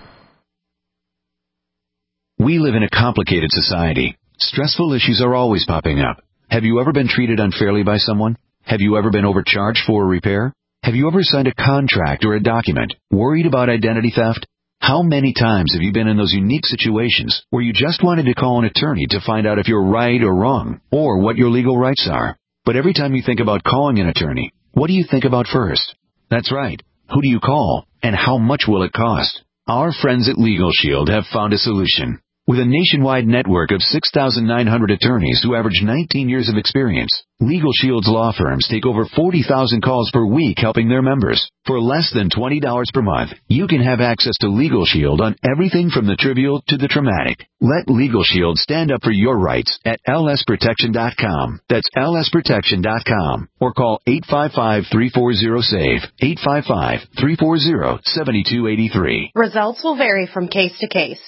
We live in a complicated society. Stressful issues are always popping up. Have you ever been treated unfairly by someone? Have you ever been overcharged for a repair? Have you ever signed a contract or a document worried about identity theft? How many times have you been in those unique situations where you just wanted to call an attorney to find out if you're right or wrong, or what your legal rights are? But every time you think about calling an attorney, what do you think about first? That's right. Who do you call, and how much will it cost? Our friends at Legal Shield have found a solution. With a nationwide network of six thousand nine hundred attorneys who average nineteen years of experience, Legal Shield's law firms take over forty thousand calls per week helping their members. For less than twenty dollars per month, you can have access to Legal Shield on everything from the trivial to the traumatic. Let Legal Shield stand up for your rights at L S protection dot com. That's L S protection dot com. Or call eight five five, three four zero, S A V E, eight five five, three four zero, seven two eight three. Results will vary from case to case.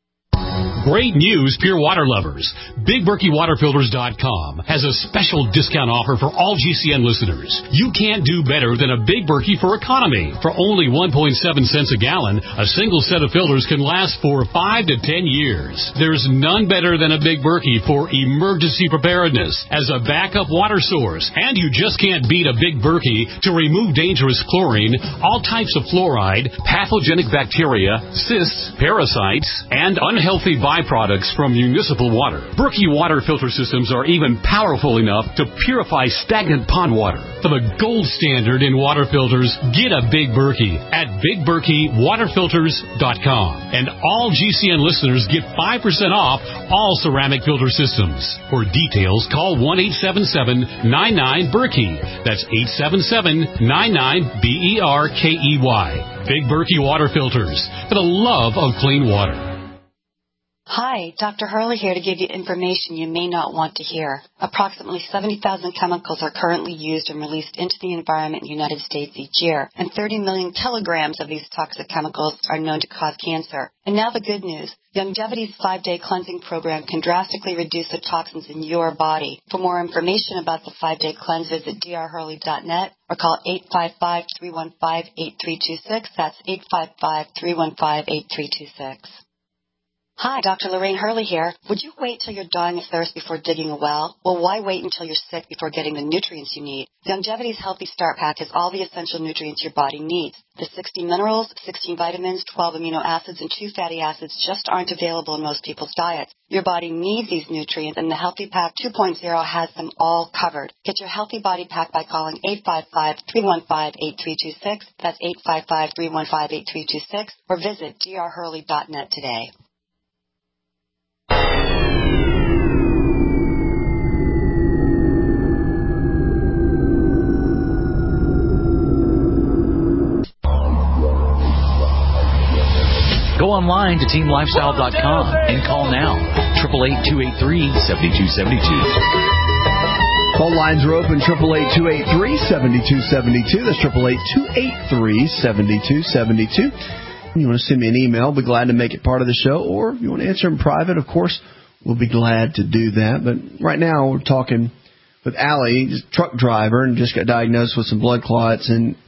Great news, pure water lovers. Big Berkey Water Filters dot com has a special discount offer for all G C N listeners. You can't do better than a Big Berkey for economy. For only one point seven cents a gallon, a single set of filters can last for five to ten years. There's none better than a Big Berkey for emergency preparedness as a backup water source. And you just can't beat a Big Berkey to remove dangerous chlorine, all types of fluoride, pathogenic bacteria, cysts, parasites, and unhealthy byproducts from municipal water. Berkey water filter systems are even powerful enough to purify stagnant pond water. For the gold standard in water filters, get a Big Berkey at Big Berkey Water Filters dot com. And all G C N listeners get five percent off all ceramic filter systems. For details, call one eight seven seven, nine nine, Berkey. That's eight seven seven, nine nine, B E R K E Y. Big Berkey Water Filters, for the love of clean water. Hi, Doctor Hurley here to give you information you may not want to hear. Approximately seventy thousand chemicals are currently used and released into the environment in the United States each year, and thirty million kilograms of these toxic chemicals are known to cause cancer. And now the good news. Longevity's five-day cleansing program can drastically reduce the toxins in your body. For more information about the five-day cleanse, visit d r hurley dot net or call eight five five, three one five, eight three two six. That's eight five five, three one five, eight three two six. Hi, Doctor Lorraine Hurley here. Would you wait till you're dying of thirst before digging a well? Well, why wait until you're sick before getting the nutrients you need? Longevity's Healthy Start Pack has all the essential nutrients your body needs. The sixty minerals, sixteen vitamins, twelve amino acids, and two fatty acids just aren't available in most people's diets. Your body needs these nutrients, and the Healthy Pack two point oh has them all covered. Get your Healthy Body Pack by calling eight five five, three one five, eight three two six. That's eight five five, three one five, eight three two six. Or visit d r hurley dot net today. Go online to team lifestyle dot com and call now. eight eight eight, two eight three, seven two seven two. Phone lines are open, eight eight eight, two eight three, seven two seven two. That's eight eight eight, two eight three, seven two seven two. If you want to send me an email, I'll be glad to make it part of the show. Or if you want to answer in private, of course, we'll be glad to do that. But right now we're talking with Allie, just truck driver, and just got diagnosed with some blood clots. And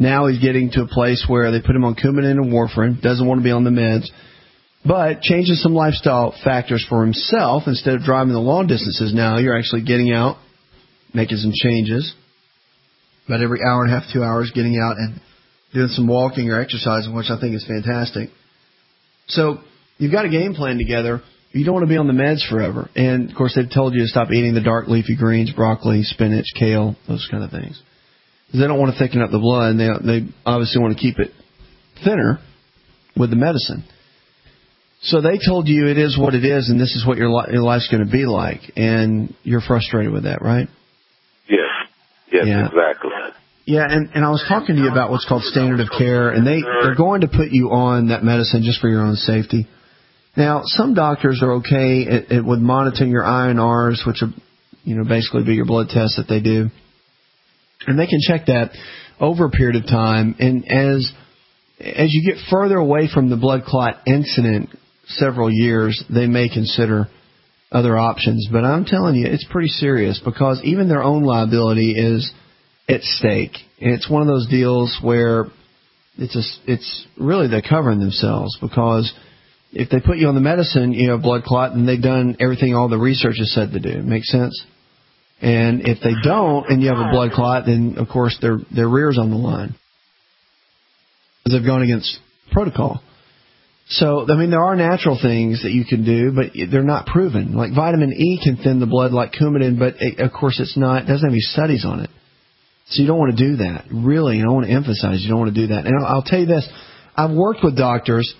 Now he's getting to a place where they put him on Coumadin and warfarin, doesn't want to be on the meds, but changes some lifestyle factors for himself. Instead of driving the long distances, now you're actually getting out, making some changes. About every hour and a half, two hours, getting out and doing some walking or exercising, which I think is fantastic. So you've got a game plan together. You don't want to be on the meds forever. And, of course, they've told you to stop eating the dark leafy greens, broccoli, spinach, kale, those kind of things. Because they don't want to thicken up the blood, and they, they obviously want to keep it thinner with the medicine. So they told you it is what it is, and this is what your, li- your life's going to be like. And you're frustrated with that, right? Yes. Yes, Yeah. exactly. Yeah, and, and I was talking to you about what's called standard of care, and they, they're going to put you on that medicine just for your own safety. Now, some doctors are okay at, at, with monitoring your I N Rs, which are, you know, basically be your blood tests that they do. And they can check that over a period of time. And as as you get further away from the blood clot incident, several years, they may consider other options. But I'm telling you, it's pretty serious because even their own liability is at stake. And it's one of those deals where it's a, it's really they're covering themselves, because if they put you on the medicine, you have blood clot, and they've done everything all the research has said to do. Make sense? And if they don't, and you have a blood clot, then of course their their rear's on the line, because they've gone against protocol. So I mean, there are natural things that you can do, but they're not proven. Like vitamin E can thin the blood like Coumadin, but it, of course it's not. It doesn't have any studies on it. So you don't want to do that. Really, I want to emphasize you don't want to do that. And I'll, I'll tell you this: I've worked with doctors,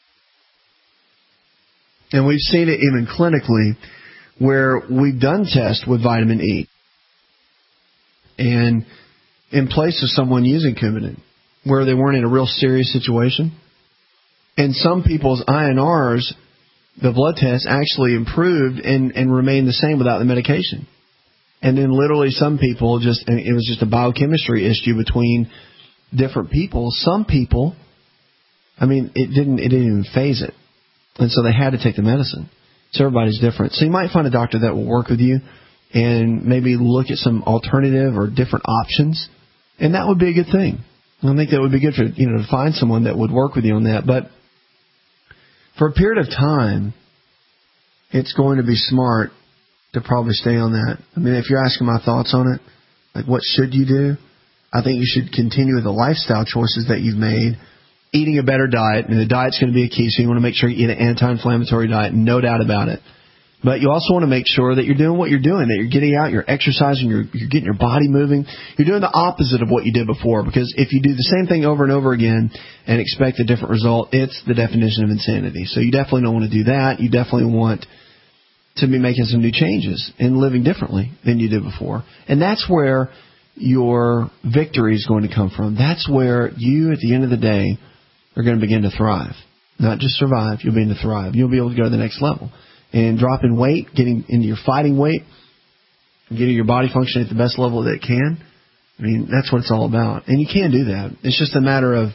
and we've seen it even clinically, where we've done tests with vitamin E and in place of someone using Coumadin, where they weren't in a real serious situation. And some people's I N Rs, the blood test, actually improved and, and remained the same without the medication. And then literally some people just, and it was just a biochemistry issue between different people. Some people, I mean, it didn't, it didn't even phase it. And so they had to take the medicine. So everybody's different. So you might find a doctor that will work with you and maybe look at some alternative or different options. And that would be a good thing. I think that would be good for, you know, to find someone that would work with you on that. But for a period of time, it's going to be smart to probably stay on that. I mean, if you're asking my thoughts on it, like what should you do? I think you should continue with the lifestyle choices that you've made, eating a better diet, and the diet's going to be a key, so you want to make sure you eat an anti-inflammatory diet, no doubt about it. But you also want to make sure that you're doing what you're doing, that you're getting out, you're exercising, you're, you're getting your body moving. You're doing the opposite of what you did before, because if you do the same thing over and over again and expect a different result, it's the definition of insanity. So you definitely don't want to do that. You definitely want to be making some new changes and living differently than you did before. And that's where your victory is going to come from. That's where you, at the end of the day, are going to begin to thrive. Not just survive, you'll begin to thrive. You'll be able to go to the next level. And dropping weight, getting into your fighting weight, getting your body functioning at the best level that it can. I mean, that's what it's all about. And you can do that. It's just a matter of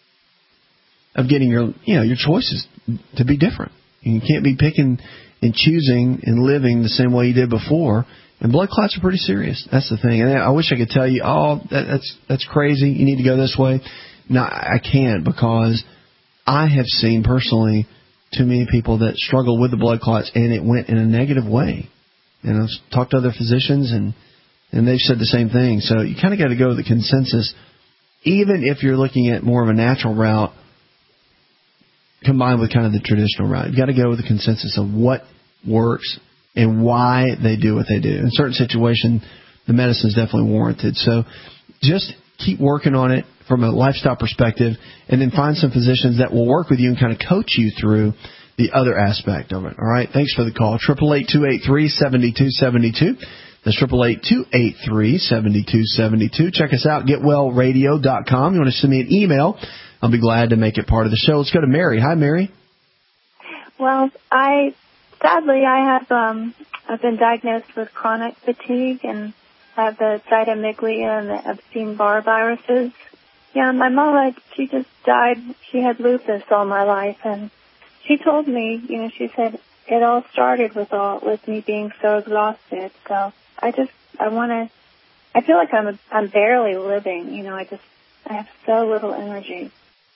of getting your, you know, your choices to be different. You can't be picking and choosing and living the same way you did before. And blood clots are pretty serious. That's the thing. And I wish I could tell you, oh, that, that's that's crazy. You need to go this way. No, I can't, because I have seen personally too many people that struggle with the blood clots, and it went in a negative way. And I've talked to other physicians, and, and they've said the same thing. So you kind of got to go with the consensus, even if you're looking at more of a natural route combined with kind of the traditional route. You've got to go with the consensus of what works and why they do what they do. In certain situations, the medicine is definitely warranted. So just keep working on it from a lifestyle perspective, and then find some physicians that will work with you and kind of coach you through the other aspect of it. All right? Thanks for the call. eight eight eight, two eight three, seven two seven two. That's eight eight eight, two eight three, seven two seven two. Check us out, get well radio dot com. You want to send me an email, I'll be glad to make it part of the show. Let's go to Mary. Hi, Mary. Well, I sadly I have um I've been diagnosed with chronic fatigue, and I have the cytomeglia and the Epstein-Barr viruses. Yeah, my mama, she just died. She had lupus all my life, and she told me, you know, she said it all started with all with me being so exhausted. So I just I want to. I feel like I'm I'm barely living. You know, I just I have so little energy.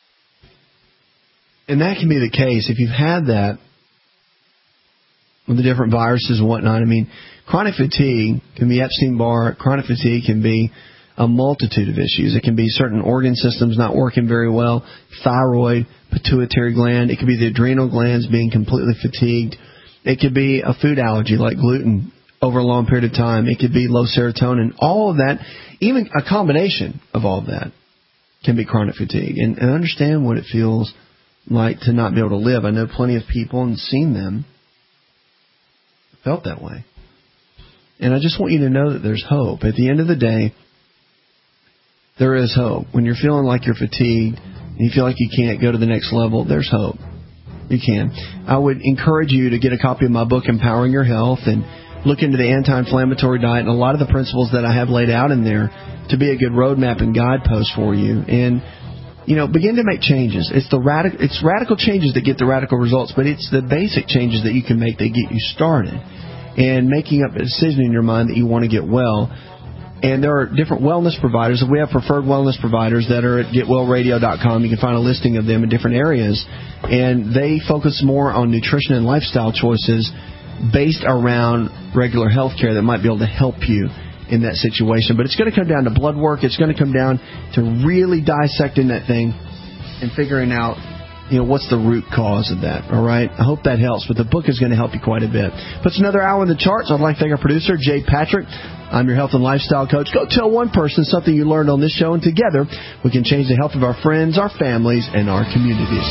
And that can be the case if you've had that with the different viruses and whatnot. I mean, chronic fatigue can be Epstein-Barr. Chronic fatigue can be a multitude of issues. It can be certain organ systems not working very well, thyroid, pituitary gland. It could be the adrenal glands being completely fatigued. It could be a food allergy like gluten over a long period of time. It could be low serotonin. All of that, even a combination of all of that, can be chronic fatigue. And, and understand what it feels like to not be able to live. I know plenty of people and seen them felt that way. And I just want you to know that there's hope. At the end of the day, there is hope. When you're feeling like you're fatigued and you feel like you can't go to the next level, there's hope. You can. I would encourage you to get a copy of my book, Empowering Your Health, and look into the anti-inflammatory diet and a lot of the principles that I have laid out in there to be a good roadmap and guidepost for you. And, you know, begin to make changes. It's the radical, it's radical changes that get the radical results, but it's the basic changes that you can make that get you started. And making up a decision in your mind that you want to get well. And there are different wellness providers. We have preferred wellness providers that are at get well radio dot com. You can find a listing of them in different areas. And they focus more on nutrition and lifestyle choices based around regular health care that might be able to help you in that situation. But it's going to come down to blood work. It's going to come down to really dissecting that thing and figuring out, you know, what's the root cause of that, all right? I hope that helps, but the book is going to help you quite a bit. Puts another hour in the charts. I'd like to thank our producer, Jay Patrick. I'm your health and lifestyle coach. Go tell one person something you learned on this show, and together we can change the health of our friends, our families, and our communities.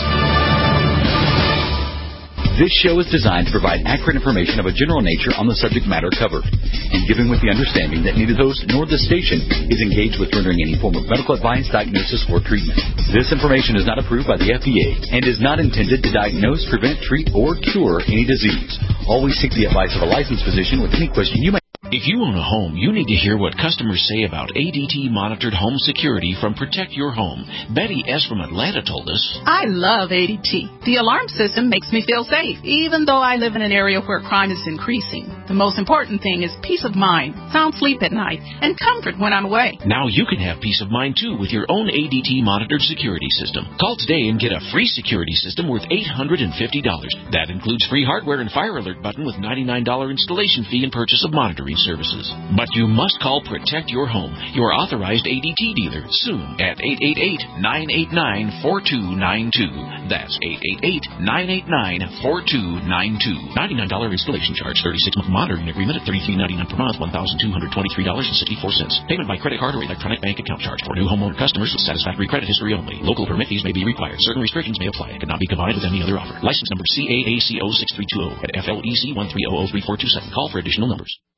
This show is designed to provide accurate information of a general nature on the subject matter covered, and given with the understanding that neither the host nor the station is engaged with rendering any form of medical advice, diagnosis, or treatment. This information is not approved by the F D A and is not intended to diagnose, prevent, treat, or cure any disease. Always seek the advice of a licensed physician with any question you may. If you own a home, you need to hear what customers say about A D T-monitored home security from Protect Your Home. Betty S. from Atlanta told us, I love A D T. The alarm system makes me feel safe, even though I live in an area where crime is increasing. The most important thing is peace of mind, sound sleep at night, and comfort when I'm away. Now you can have peace of mind, too, with your own A D T-monitored security system. Call today and get a free security system worth eight hundred fifty dollars. That includes free hardware and fire alert button with ninety-nine dollars installation fee and purchase of monitoring services. But you must call Protect Your Home, your authorized A D T dealer, soon at eight eight eight, nine eight nine, four two nine two. That's eight eight eight, nine eight nine, four two nine two. ninety-nine dollars installation charge, thirty-six month monitoring agreement at thirty-three ninety-nine per month, one thousand two hundred twenty-three dollars and sixty-four cents. Payment by credit card or electronic bank account charge for new homeowner customers with satisfactory credit history only. Local permit fees may be required. Certain restrictions may apply. It cannot be combined with any other offer. License number C A A C O six three two zero at F L E C one three zero zero three four two seven. Call for additional numbers.